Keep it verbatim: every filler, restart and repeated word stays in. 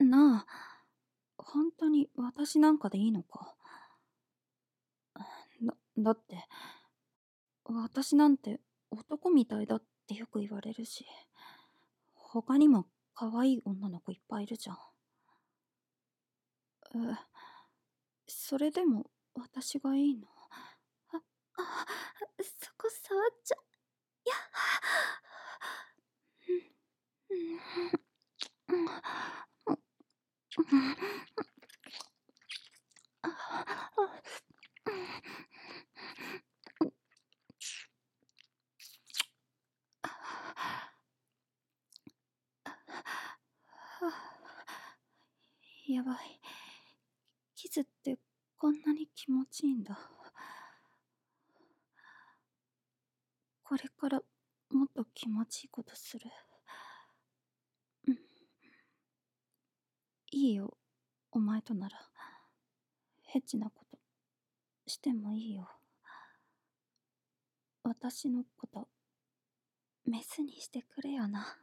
なあ、本当に私なんかでいいのか？だ、だって、私なんて男みたいだってよく言われるし、他にも可愛い女の子いっぱいいるじゃん。え、それでも私がいいの？あ、あ、そこ触っちゃ、や、うん、うん、うん、うん、やばい。キスってこんなに気持ちいいんだ。これからもっと気持ちいいことする。うん、いいよ、お前となら。ヘチなことしてもいいよ。私のことメスにしてくれよな。